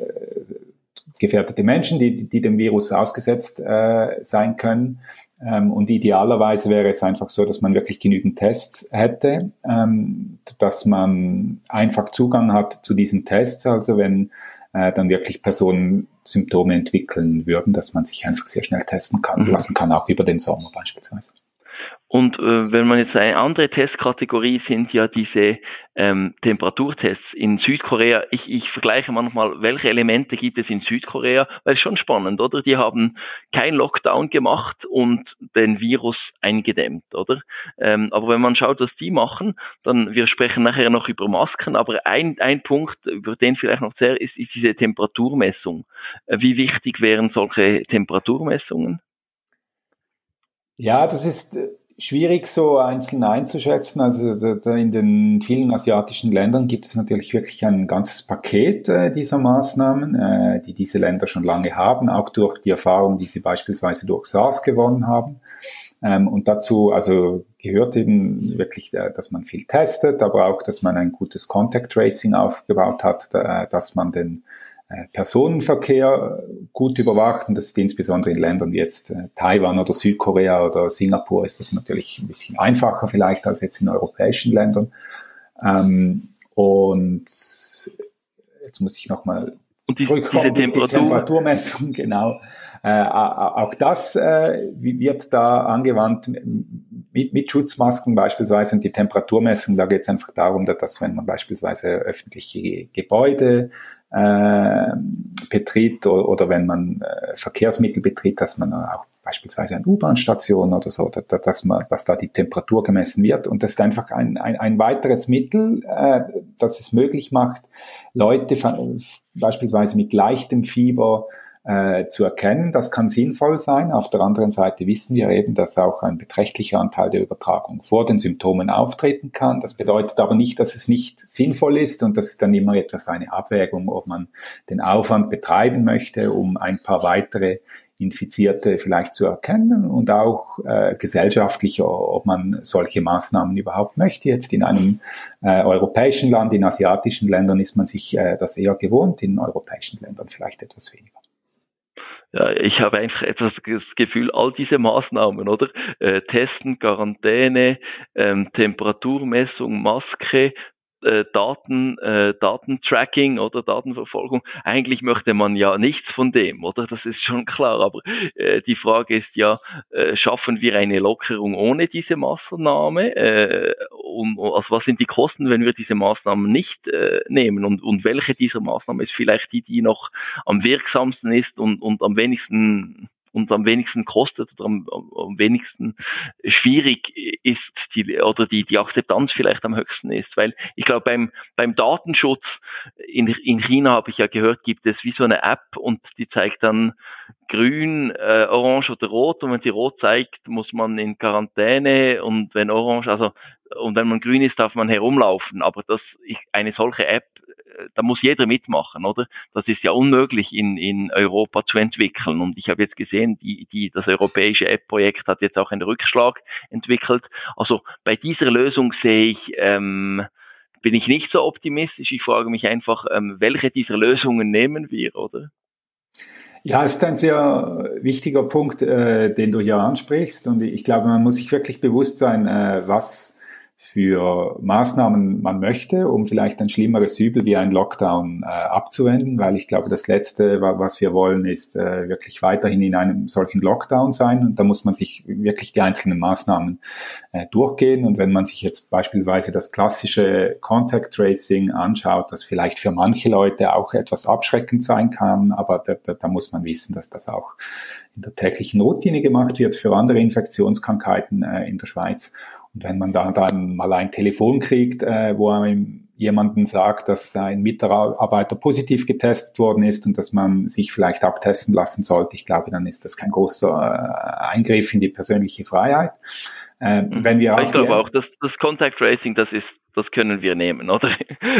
C: gefährdete Menschen, die, die dem Virus ausgesetzt äh, sein können. Ähm, und idealerweise wäre es einfach so, dass man wirklich genügend Tests hätte, ähm, dass man einfach Zugang hat zu diesen Tests, also wenn äh, dann wirklich Personen Symptome entwickeln würden, dass man sich einfach sehr schnell testen kann, mhm. lassen kann, auch über den Sommer beispielsweise.
B: Und äh, wenn man jetzt eine andere Testkategorie sind ja diese ähm, Temperaturtests in Südkorea. Ich, ich vergleiche manchmal, welche Elemente gibt es in Südkorea, weil es schon spannend, oder? Die haben kein Lockdown gemacht und den Virus eingedämmt, oder? Ähm, aber wenn man schaut, was die machen, dann, wir sprechen nachher noch über Masken, aber ein, ein Punkt, über den vielleicht noch sehr ist, ist diese Temperaturmessung. Äh, wie wichtig wären solche Temperaturmessungen?
C: Ja, das ist schwierig so einzeln einzuschätzen. Also da in den vielen asiatischen Ländern gibt es natürlich wirklich ein ganzes Paket äh, dieser Maßnahmen, äh, die diese Länder schon lange haben, auch durch die Erfahrung, die sie beispielsweise durch SARS gewonnen haben. Ähm, und dazu also gehört eben wirklich, äh, dass man viel testet, aber auch, dass man ein gutes Contact Tracing aufgebaut hat, äh, dass man den Personenverkehr gut überwacht und das ist insbesondere in Ländern wie jetzt Taiwan oder Südkorea oder Singapur ist das natürlich ein bisschen einfacher vielleicht als jetzt in europäischen Ländern. Und jetzt muss ich nochmal
B: und die,
C: zurückkommen,
B: diese Temperatur,
C: die Temperaturmessung, genau. Äh, auch das äh, wird da angewandt mit, mit Schutzmasken beispielsweise, und die Temperaturmessung, da geht es einfach darum, dass wenn man beispielsweise öffentliche Gebäude äh, betritt oder, oder wenn man äh, Verkehrsmittel betritt, dass man auch beispielsweise eine U-Bahn-Station oder so, dass, dass, man, dass da die Temperatur gemessen wird. Und das ist einfach ein, ein, ein weiteres Mittel, äh, das es möglich macht, Leute beispielsweise mit leichtem Fieber äh, zu erkennen. Das kann sinnvoll sein. Auf der anderen Seite wissen wir eben, dass auch ein beträchtlicher Anteil der Übertragung vor den Symptomen auftreten kann. Das bedeutet aber nicht, dass es nicht sinnvoll ist, und das ist dann immer etwas eine Abwägung, ob man den Aufwand betreiben möchte, um ein paar weitere Infizierte vielleicht zu erkennen, und auch äh, gesellschaftlich, ob man solche Maßnahmen überhaupt möchte. Jetzt in einem äh, europäischen Land, in asiatischen Ländern ist man sich äh, das eher gewohnt, in europäischen Ländern vielleicht etwas weniger.
B: Ja, ich habe einfach etwas das Gefühl, all diese Maßnahmen, oder? Äh, Testen, Quarantäne, ähm, Temperaturmessung, Maske, äh, Daten, äh, Datentracking oder Datenverfolgung. Eigentlich möchte man ja nichts von dem, oder? Das ist schon klar. Aber äh, die Frage ist ja, äh, schaffen wir eine Lockerung ohne diese Maßnahme? Äh, und, also was sind die Kosten, wenn wir diese Maßnahmen nicht äh, nehmen? Und, und welche dieser Maßnahmen ist vielleicht die, die noch am wirksamsten ist und, und am wenigsten und am wenigsten kostet oder am, am wenigsten schwierig ist, die, oder die, die Akzeptanz vielleicht am höchsten ist. Weil ich glaube, beim, beim Datenschutz in, in China, habe ich ja gehört, gibt es wie so eine App, und die zeigt dann grün, äh, orange oder rot, und wenn sie rot zeigt, muss man in Quarantäne, und wenn orange, also, und wenn man grün ist, darf man herumlaufen. Aber das, ich, eine solche App, da muss jeder mitmachen, oder? Das ist ja unmöglich in, in Europa zu entwickeln. Und ich habe jetzt gesehen, die, die, das europäische App-Projekt hat jetzt auch einen Rückschlag entwickelt. Also bei dieser Lösung sehe ich, ähm, bin ich nicht so optimistisch. Ich frage mich einfach, ähm, welche dieser Lösungen nehmen wir, oder?
C: Ja, es ist ein sehr wichtiger Punkt, äh, den du hier ansprichst. Und ich glaube, man muss sich wirklich bewusst sein, äh, was für Maßnahmen man möchte, um vielleicht ein schlimmeres Übel wie ein Lockdown äh, abzuwenden, weil ich glaube, das Letzte, was wir wollen, ist äh, wirklich weiterhin in einem solchen Lockdown sein, und da muss man sich wirklich die einzelnen Maßnahmen äh, durchgehen. Und wenn man sich jetzt beispielsweise das klassische Contact Tracing anschaut, das vielleicht für manche Leute auch etwas abschreckend sein kann, aber da, da, da muss man wissen, dass das auch in der täglichen Routine gemacht wird für andere Infektionskrankheiten äh, in der Schweiz. Und wenn man da dann mal ein Telefon kriegt, äh, wo einem jemanden sagt, dass ein Mitarbeiter positiv getestet worden ist und dass man sich vielleicht abtesten lassen sollte, ich glaube, dann ist das kein großer äh, Eingriff in die persönliche Freiheit. Äh, wenn wir
B: ich glaube auch, dass das Contact Tracing, das ist, das können wir nehmen, oder?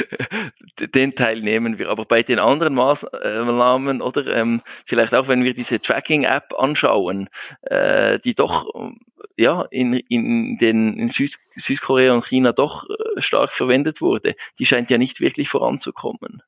B: Den Teil nehmen wir. Aber bei den anderen Maßnahmen, oder ähm, vielleicht auch, wenn wir diese Tracking-App anschauen, äh, die doch ja in, in den in Süd, Südkorea und China doch stark verwendet wurde, die scheint ja nicht wirklich voranzukommen.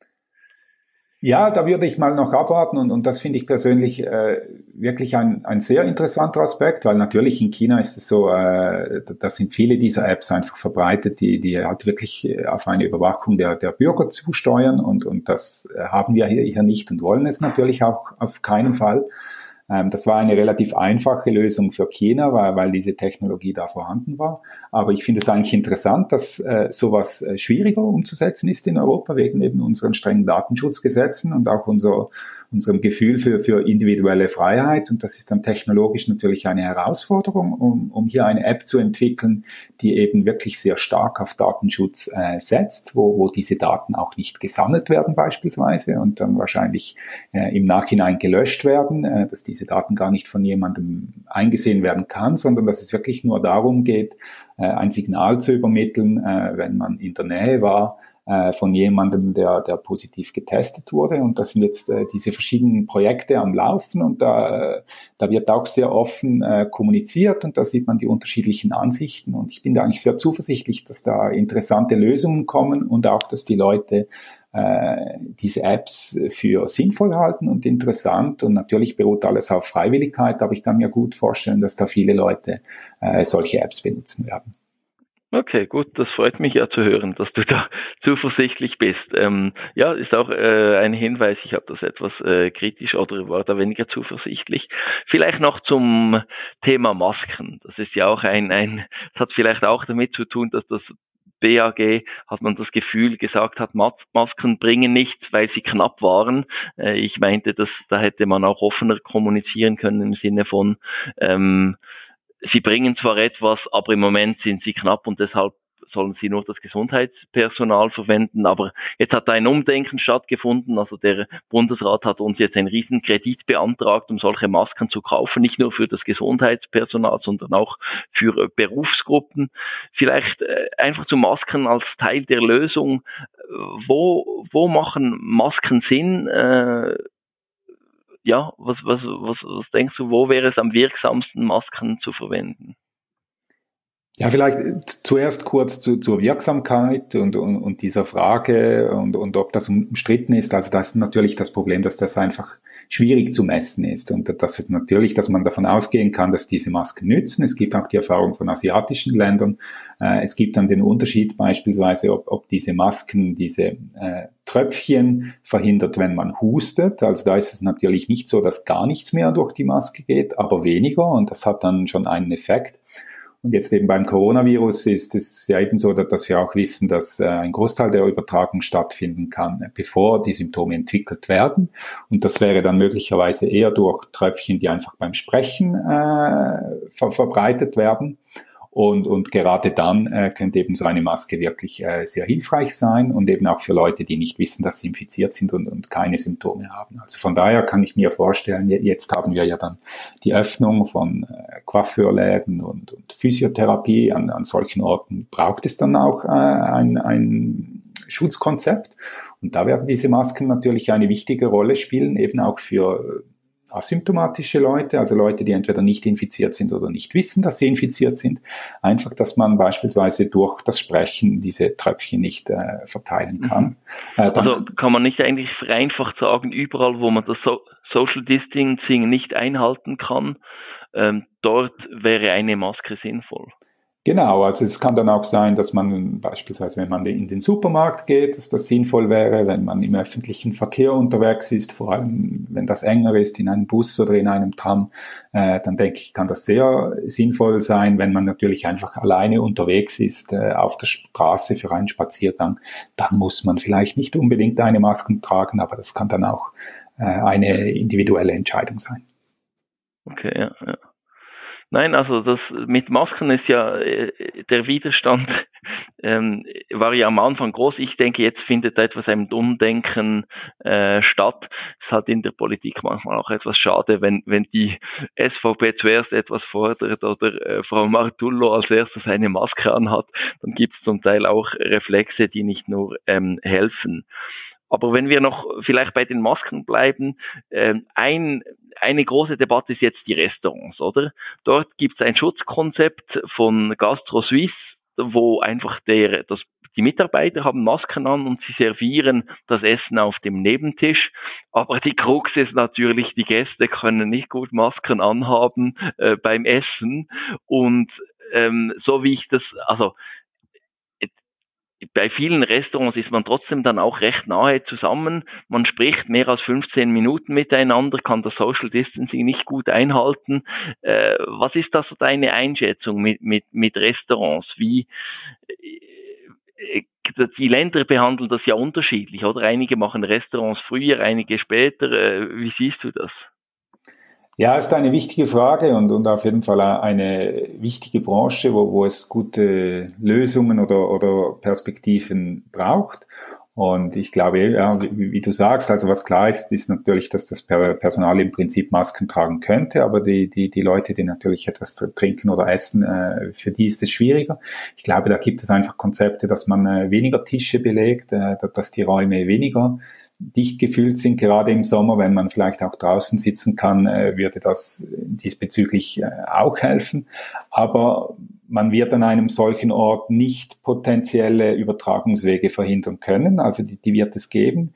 C: Ja, da würde ich mal noch abwarten, und, und das finde ich persönlich äh, wirklich ein, ein sehr interessanter Aspekt, weil natürlich in China ist es so, äh, da sind viele dieser Apps einfach verbreitet, die, die halt wirklich auf eine Überwachung der, der Bürger zusteuern, und, und das haben wir hier, hier nicht und wollen es natürlich auch auf keinen Fall. Das war eine relativ einfache Lösung für China, weil, weil diese Technologie da vorhanden war. Aber ich finde es eigentlich interessant, dass äh, sowas äh, schwieriger umzusetzen ist in Europa, wegen eben unseren strengen Datenschutzgesetzen und auch unser, unserem Gefühl für, für individuelle Freiheit. Und das ist dann technologisch natürlich eine Herausforderung, um, um hier eine App zu entwickeln, die eben wirklich sehr stark auf Datenschutz äh, setzt, wo, wo diese Daten auch nicht gesammelt werden beispielsweise und dann wahrscheinlich äh, im Nachhinein gelöscht werden, äh, dass diese Daten gar nicht von jemandem eingesehen werden kann, sondern dass es wirklich nur darum geht, äh, ein Signal zu übermitteln, äh, wenn man in der Nähe war, äh, von jemandem, der, der positiv getestet wurde. Und das sind jetzt äh, diese verschiedenen Projekte am Laufen, und da, äh, da wird auch sehr offen äh, kommuniziert, und da sieht man die unterschiedlichen Ansichten. Und ich bin da eigentlich sehr zuversichtlich, dass da interessante Lösungen kommen und auch, dass die Leute äh, diese Apps für sinnvoll halten und interessant. Und natürlich beruht alles auf Freiwilligkeit, aber ich kann mir gut vorstellen, dass da viele Leute äh, solche Apps benutzen werden.
B: Okay, gut, das freut mich ja zu hören, dass du da zuversichtlich bist. Ähm, ja, ist auch äh, ein Hinweis, ich habe das etwas äh, kritisch oder war da weniger zuversichtlich. Vielleicht noch zum Thema Masken. Das ist ja auch ein, ein, das hat vielleicht auch damit zu tun, dass das B A G, hat man das Gefühl, gesagt hat, Mas- Masken bringen nichts, weil sie knapp waren. Äh, ich meinte, dass da hätte man auch offener kommunizieren können im Sinne von, ähm, sie bringen zwar etwas, aber im Moment sind sie knapp und deshalb sollen sie nur das Gesundheitspersonal verwenden. Aber jetzt hat ein Umdenken stattgefunden. Also der Bundesrat hat uns jetzt einen riesen Kredit beantragt, um solche Masken zu kaufen. Nicht nur für das Gesundheitspersonal, sondern auch für Berufsgruppen. Vielleicht einfach zu Masken als Teil der Lösung. Wo, wo machen Masken Sinn? Ja, was, was, was, was denkst du, wo wäre es am wirksamsten, Masken zu verwenden?
C: Ja, vielleicht zuerst kurz zu, zur Wirksamkeit und, und, und dieser Frage und, und ob das umstritten ist. Also das ist natürlich das Problem, dass das einfach schwierig zu messen ist und das ist natürlich, dass man davon ausgehen kann, dass diese Masken nützen. Es gibt auch die Erfahrung von asiatischen Ländern. Äh, es gibt dann den Unterschied beispielsweise, ob, ob diese Masken, diese äh, Tröpfchen verhindert, wenn man hustet. Also da ist es natürlich nicht so, dass gar nichts mehr durch die Maske geht, aber weniger und das hat dann schon einen Effekt. Und jetzt eben beim Coronavirus ist es ja eben so, dass wir auch wissen, dass äh, ein Großteil der Übertragung stattfinden kann, bevor die Symptome entwickelt werden. Und das wäre dann möglicherweise eher durch Tröpfchen, die einfach beim Sprechen äh, ver- verbreitet werden. Und, und gerade dann äh, könnte eben so eine Maske wirklich äh, sehr hilfreich sein und eben auch für Leute, die nicht wissen, dass sie infiziert sind und, und keine Symptome haben. Also von daher kann ich mir vorstellen, jetzt haben wir ja dann die Öffnung von äh, Coiffeurläden und, und Physiotherapie. An, an solchen Orten braucht es dann auch äh, ein, ein Schutzkonzept. Und da werden diese Masken natürlich eine wichtige Rolle spielen, eben auch für asymptomatische Leute, also Leute, die entweder nicht infiziert sind oder nicht wissen, dass sie infiziert sind. Einfach, dass man beispielsweise durch das Sprechen diese Tröpfchen nicht äh, verteilen kann.
B: Mhm. Äh, also kann man nicht eigentlich vereinfacht sagen, überall, wo man das so- Social Distancing nicht einhalten kann, ähm, dort wäre eine Maske sinnvoll.
C: Genau, also es kann dann auch sein, dass man beispielsweise, wenn man in den Supermarkt geht, dass das sinnvoll wäre, wenn man im öffentlichen Verkehr unterwegs ist, vor allem wenn das enger ist, in einem Bus oder in einem Tram, äh, dann denke ich, kann das sehr sinnvoll sein. Wenn man natürlich einfach alleine unterwegs ist, äh, auf der Straße für einen Spaziergang, dann muss man vielleicht nicht unbedingt eine Maske tragen, aber das kann dann auch äh, eine individuelle Entscheidung sein.
B: Okay, ja, ja. Nein, also das mit Masken ist ja, äh, der Widerstand ähm, war ja am Anfang groß. Ich denke, jetzt findet etwas ein Umdenken äh, statt. Es ist halt in der Politik manchmal auch etwas schade, wenn wenn die S V P zuerst etwas fordert oder äh, Frau Martullo als erstes eine Maske anhat, dann gibt es zum Teil auch Reflexe, die nicht nur ähm, helfen. Aber wenn wir noch vielleicht bei den Masken bleiben, äh, ein, eine große Debatte ist jetzt die Restaurants, oder? Dort gibt es ein Schutzkonzept von Gastro Suisse, wo einfach der, das, die Mitarbeiter haben Masken an und sie servieren das Essen auf dem Nebentisch. Aber die Krux ist natürlich, die Gäste können nicht gut Masken anhaben äh, beim Essen. Und ähm, so wie ich das, also bei vielen Restaurants ist man trotzdem dann auch recht nahe zusammen. Man spricht mehr als fünfzehn Minuten miteinander, kann das Social Distancing nicht gut einhalten. Äh, was ist da so deine Einschätzung mit, mit, mit Restaurants? Wie, äh, die Länder behandeln das ja unterschiedlich, oder? Einige machen Restaurants früher, einige später. Äh, wie siehst du das?
C: Ja, ist eine wichtige Frage und, und auf jeden Fall eine wichtige Branche, wo, wo es gute Lösungen oder, oder Perspektiven braucht. Und ich glaube, ja, wie, wie du sagst, also was klar ist, ist natürlich, dass das Personal im Prinzip Masken tragen könnte, aber die, die, die Leute, die natürlich etwas trinken oder essen, äh, für die ist es schwieriger. Ich glaube, da gibt es einfach Konzepte, dass man äh, weniger Tische belegt, äh, dass die Räume weniger dicht gefüllt sind, gerade im Sommer, wenn man vielleicht auch draußen sitzen kann, äh, würde das diesbezüglich äh, auch helfen. Aber man wird an einem solchen Ort nicht potenzielle Übertragungswege verhindern können, also die, die wird es geben.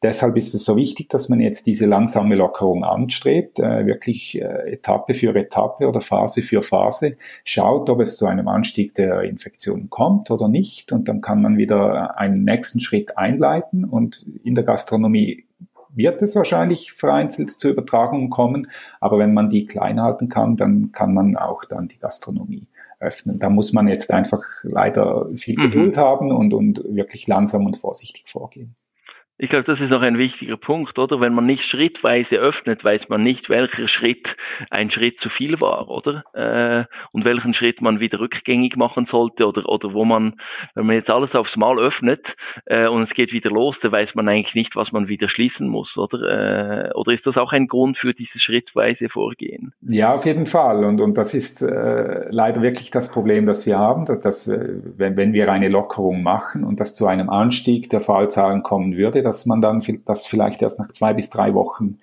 C: deshalb ist es so wichtig, dass man jetzt diese langsame Lockerung anstrebt, äh, wirklich äh, Etappe für Etappe oder Phase für Phase, schaut, ob es zu einem Anstieg der Infektionen kommt oder nicht, und dann kann man wieder einen nächsten Schritt einleiten, und in der Gastronomie wird es wahrscheinlich vereinzelt zu Übertragungen kommen, aber wenn man die klein halten kann, dann kann man auch dann die Gastronomie öffnen. Da muss man jetzt einfach leider viel Geduld mhm. haben und, und wirklich langsam und vorsichtig vorgehen.
B: Ich glaube, das ist noch ein wichtiger Punkt, oder? Wenn man nicht schrittweise öffnet, weiß man nicht, welcher Schritt ein Schritt zu viel war, oder? Äh, und welchen Schritt man wieder rückgängig machen sollte, oder oder wo man, wenn man jetzt alles aufs Mal öffnet äh, und es geht wieder los, dann weiß man eigentlich nicht, was man wieder schließen muss, oder? Äh, oder ist das auch ein Grund für dieses schrittweise Vorgehen?
C: Ja, auf jeden Fall. Und und das ist äh, leider wirklich das Problem, das wir haben, dass, dass wenn, wenn wir eine Lockerung machen und das zu einem Anstieg der Fallzahlen kommen würde, dass man dann das vielleicht erst nach zwei bis drei Wochen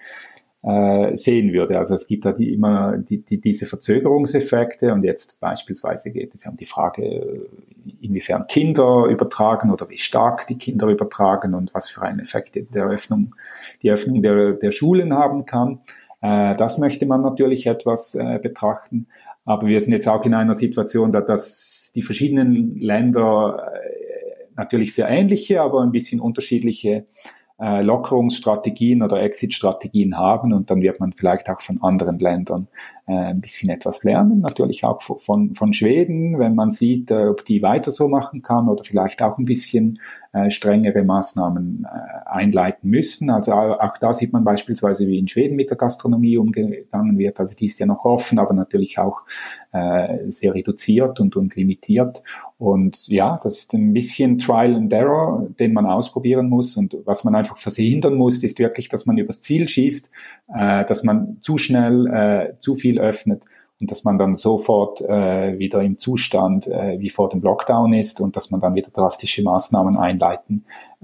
C: äh, sehen würde. Also es gibt da die, immer die, die, diese Verzögerungseffekte, und jetzt beispielsweise geht es ja um die Frage, inwiefern Kinder übertragen oder wie stark die Kinder übertragen und was für einen Effekt der Öffnung, die Öffnung der, der Schulen haben kann. Äh, das möchte man natürlich etwas äh, betrachten. Aber wir sind jetzt auch in einer Situation, da dass die verschiedenen Länder äh, natürlich sehr ähnliche, aber ein bisschen unterschiedliche äh, Lockerungsstrategien oder Exit-Strategien haben, und dann wird man vielleicht auch von anderen Ländern äh, ein bisschen etwas lernen, natürlich auch von, von Schweden, wenn man sieht, äh, ob die weiter so machen kann oder vielleicht auch ein bisschen äh, strengere Maßnahmen äh, einleiten müssen. Also auch, auch da sieht man beispielsweise, wie in Schweden mit der Gastronomie umgegangen wird. Also die ist ja noch offen, aber natürlich auch äh, sehr reduziert und, und limitiert. Und ja, das ist ein bisschen Trial and Error, den man ausprobieren muss. Und was man einfach verhindern muss, ist wirklich, dass man übers Ziel schießt, äh, dass man zu schnell äh, zu viel öffnet und dass man dann sofort äh, wieder im Zustand äh, wie vor dem Lockdown ist und dass man dann wieder drastische Maßnahmen einleiten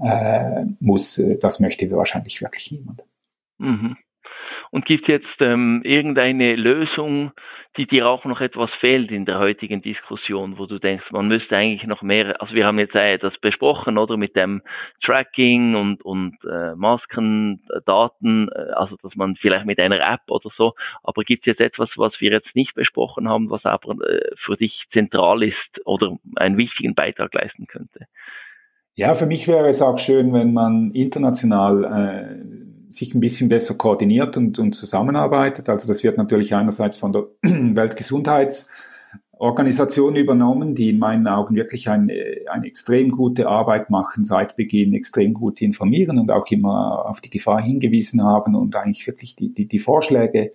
C: äh, muss. Das möchte wahrscheinlich wirklich niemand.
B: Mhm. Und gibt es jetzt ähm, irgendeine Lösung, die dir auch noch etwas fehlt in der heutigen Diskussion, wo du denkst, man müsste eigentlich noch mehr, also wir haben jetzt äh, das besprochen, oder, mit dem Tracking und und äh, Masken, Daten, äh, also dass man vielleicht mit einer App oder so, aber gibt es jetzt etwas, was wir jetzt nicht besprochen haben, was aber äh, für dich zentral ist oder einen wichtigen Beitrag leisten könnte?
C: Ja, für mich wäre es auch schön, wenn man international äh, sich ein bisschen besser koordiniert und, und zusammenarbeitet. Also das wird natürlich einerseits von der Weltgesundheitsorganisation übernommen, die in meinen Augen wirklich eine, eine extrem gute Arbeit machen, seit Beginn extrem gut informieren und auch immer auf die Gefahr hingewiesen haben und eigentlich wirklich die, die, die Vorschläge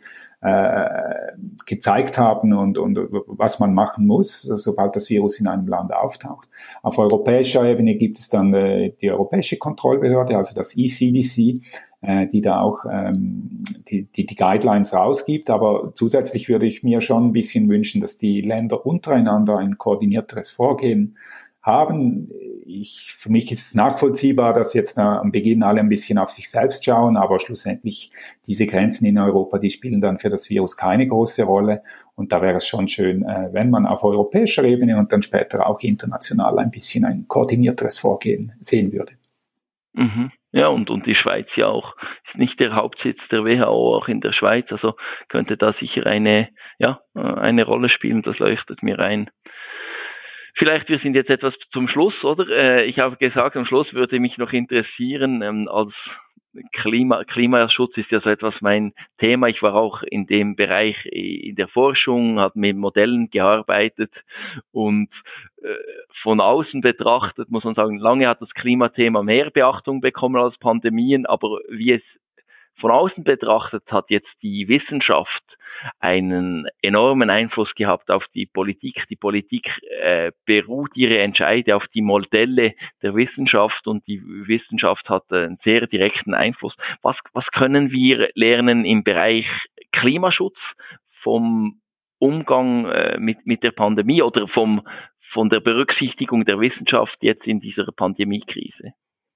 C: äh, gezeigt haben und, und was man machen muss, sobald das Virus in einem Land auftaucht. Auf europäischer Ebene gibt es dann äh, die Europäische Kontrollbehörde, also das E C D C, äh, die da auch ähm, die, die, die Guidelines rausgibt. Aber zusätzlich würde ich mir schon ein bisschen wünschen, dass die Länder untereinander ein koordinierteres Vorgehen haben. Ich, für mich ist es nachvollziehbar, dass jetzt na, am Beginn alle ein bisschen auf sich selbst schauen, aber schlussendlich diese Grenzen in Europa, die spielen dann für das Virus keine große Rolle. Und da wäre es schon schön, äh, wenn man auf europäischer Ebene und dann später auch international ein bisschen ein koordinierteres Vorgehen sehen würde.
B: Mhm. Ja, und, und die Schweiz ja auch, ist nicht der Hauptsitz der W H O, auch in der Schweiz, also könnte da sicher eine, ja, eine Rolle spielen, das leuchtet mir ein. Vielleicht, wir sind jetzt etwas zum Schluss, oder? Ich habe gesagt, am Schluss würde mich noch interessieren, als Klima, Klimaschutz ist ja so etwas mein Thema. Ich war auch in dem Bereich in der Forschung, habe mit Modellen gearbeitet und von außen betrachtet muss man sagen, lange hat das Klimathema mehr Beachtung bekommen als Pandemien, aber wie es von außen betrachtet hat jetzt die Wissenschaft einen enormen Einfluss gehabt auf die Politik. Die Politik äh, beruht ihre Entscheide auf die Modelle der Wissenschaft und die Wissenschaft hat einen sehr direkten Einfluss. Was, was können wir lernen im Bereich Klimaschutz vom Umgang äh, mit, mit der Pandemie oder vom, von der Berücksichtigung der Wissenschaft jetzt in dieser Pandemiekrise?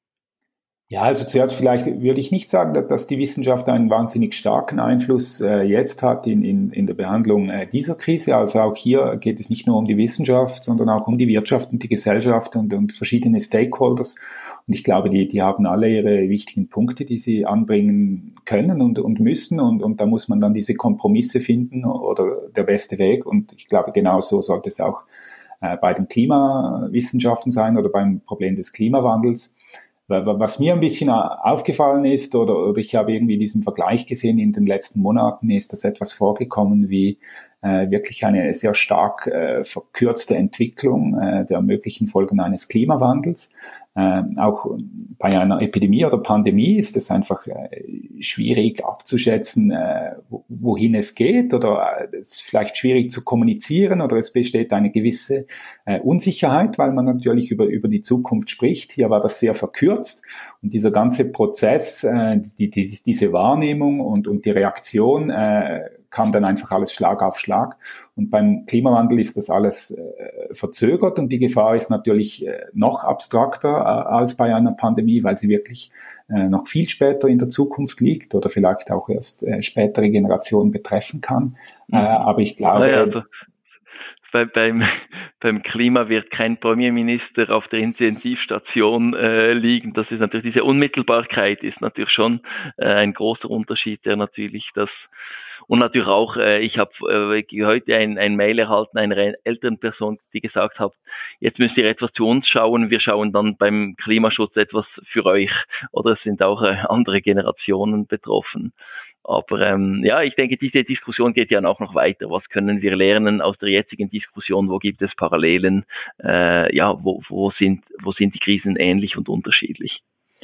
C: Ja, also zuerst vielleicht würde ich nicht sagen, dass, dass die Wissenschaft einen wahnsinnig starken Einfluss äh, jetzt hat in, in, in der Behandlung äh, dieser Krise. Also auch hier geht es nicht nur um die Wissenschaft, sondern auch um die Wirtschaft und die Gesellschaft und, und verschiedene Stakeholders. Und ich glaube, die, die haben alle ihre wichtigen Punkte, die sie anbringen können und, und müssen. Und, und da muss man dann diese Kompromisse finden oder der beste Weg. Und ich glaube, genau so sollte es auch äh, bei den Klimawissenschaften sein oder beim Problem des Klimawandels. Was mir ein bisschen aufgefallen ist, oder, oder ich habe irgendwie diesen Vergleich gesehen in den letzten Monaten, ist das etwas vorgekommen wie äh, wirklich eine sehr stark äh, verkürzte Entwicklung äh, der möglichen Folgen eines Klimawandels. Äh, auch bei einer Epidemie oder Pandemie ist es einfach äh, schwierig abzuschätzen, äh, wohin es geht, oder äh, es ist vielleicht schwierig zu kommunizieren, oder es besteht eine gewisse äh, Unsicherheit, weil man natürlich über, über die Zukunft spricht. Hier war das sehr verkürzt und dieser ganze Prozess, äh, die, die, diese Wahrnehmung und, und die Reaktion äh, kam dann einfach alles Schlag auf Schlag. Und beim Klimawandel ist das alles äh, verzögert und die Gefahr ist natürlich äh, noch abstrakter äh, als bei einer Pandemie, weil sie wirklich äh, noch viel später in der Zukunft liegt oder vielleicht auch erst äh, spätere Generationen betreffen kann. Mhm. Äh, aber ich glaube...
B: Ja, also bei, beim, beim Klima wird kein Premierminister auf der Intensivstation äh, liegen. Das ist natürlich, diese Unmittelbarkeit ist natürlich schon äh, ein großer Unterschied, der natürlich das. Und natürlich auch, äh, ich habe äh, heute ein, ein Mail erhalten einer älteren Person, die gesagt hat, jetzt müsst ihr etwas zu uns schauen, wir schauen dann beim Klimaschutz etwas für euch. Oder es sind auch äh, andere Generationen betroffen. Aber ähm, ja, ich denke, diese Diskussion geht ja auch noch weiter. Was können wir lernen aus der jetzigen Diskussion? Wo gibt es Parallelen? Äh, ja, wo, wo sind wo sind die Krisen ähnlich und unterschiedlich?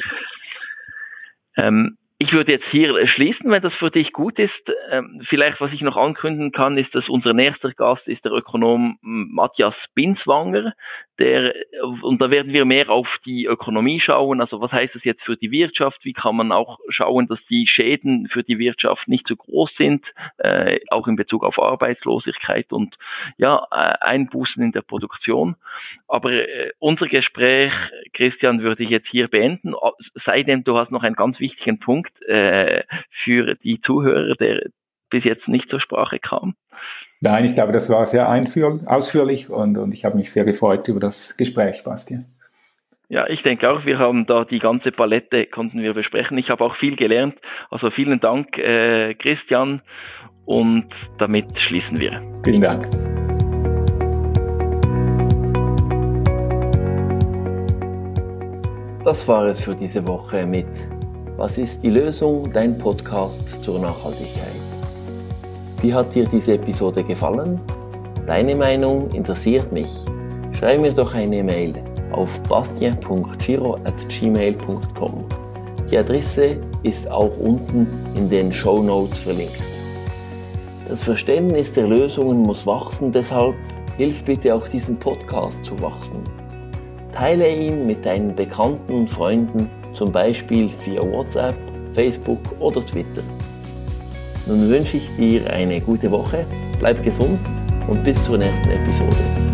B: Ähm, Ich würde jetzt hier schließen, wenn das für dich gut ist. Ähm, vielleicht, was ich noch ankündigen kann, ist, dass unser nächster Gast ist der Ökonom Matthias Binswanger. Der, und da werden wir mehr auf die Ökonomie schauen. Also was heißt das jetzt für die Wirtschaft? Wie kann man auch schauen, dass die Schäden für die Wirtschaft nicht so groß sind, äh, auch in Bezug auf Arbeitslosigkeit und ja Einbußen in der Produktion. Aber äh, unser Gespräch, Christian, würde ich jetzt hier beenden. Sei denn, du hast noch einen ganz wichtigen Punkt äh, für die Zuhörer, der bis jetzt nicht zur Sprache kam.
C: Nein, ich glaube, das war sehr einführ- ausführlich und, und ich habe mich sehr gefreut über das Gespräch, Bastian.
B: Ja, ich denke auch, wir haben da die ganze Palette, konnten wir besprechen. Ich habe auch viel gelernt. Also vielen Dank, äh, Christian. Und damit schließen wir.
C: Vielen Dank.
A: Das war es für diese Woche mit Was ist die Lösung? Dein Podcast zur Nachhaltigkeit. Wie hat dir diese Episode gefallen? Deine Meinung interessiert mich. Schreib mir doch eine Mail auf bastien punkt giro at gmail punkt com. Die Adresse ist auch unten in den Shownotes verlinkt. Das Verständnis der Lösungen muss wachsen, deshalb hilf bitte auch diesem Podcast zu wachsen. Teile ihn mit deinen Bekannten und Freunden, zum Beispiel via WhatsApp, Facebook oder Twitter. Nun wünsche ich dir eine gute Woche, bleib gesund und bis zur nächsten Episode.